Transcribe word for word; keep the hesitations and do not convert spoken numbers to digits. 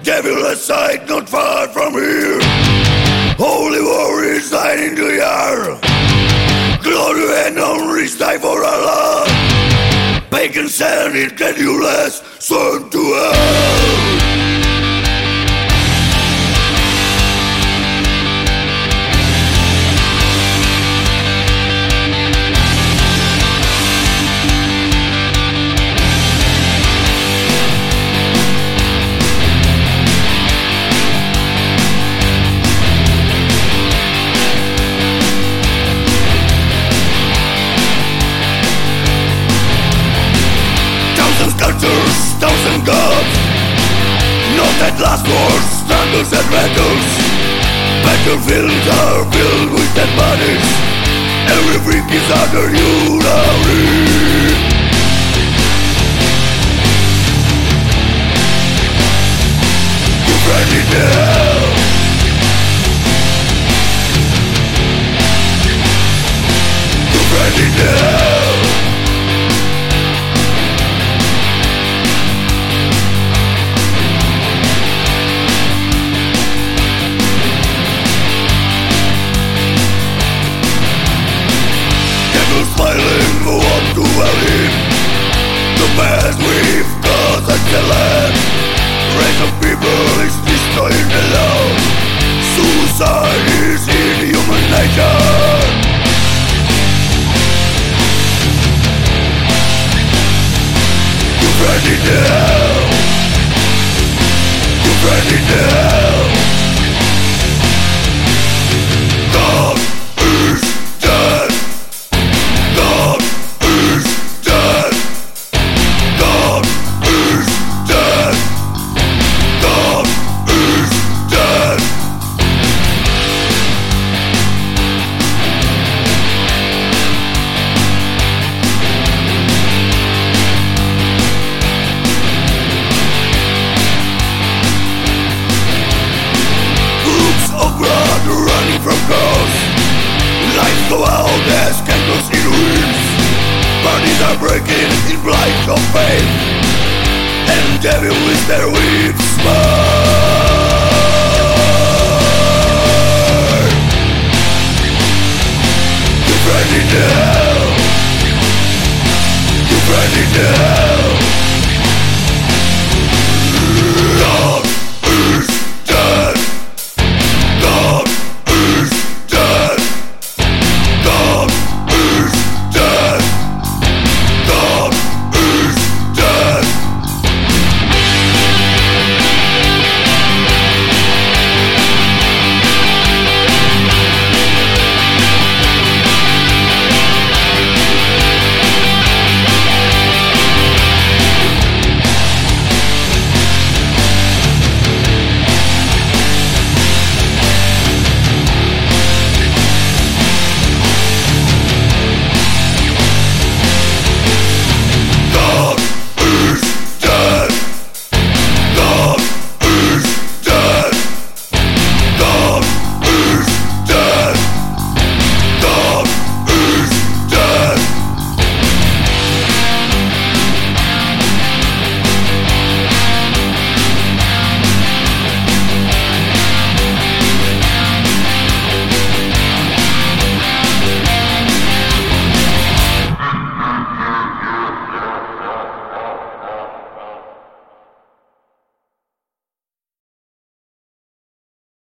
Devil aside, not far from here. Holy war is thine in the air. Glory and honor is thine for Allah. Pagan send incredulous, son to hell. Thousand gods, not at last wars, struggles and battles. Battlefields are filled with dead bodies. Every freak is under fury. You friend in hell. You friend in hell. Smiling for what to him. The past we've caused at the land. Race of people is destroying the love. Suicide is in human nature. You friend in hell. You friend in hell. God is dead. God is dead. God is dead. God is dead. Groups of blood running from cars. Lights go out as candles in ruins. Bodies are breaking in blight of faith, and devil is there with smile. You friend in hell. You friend in hell.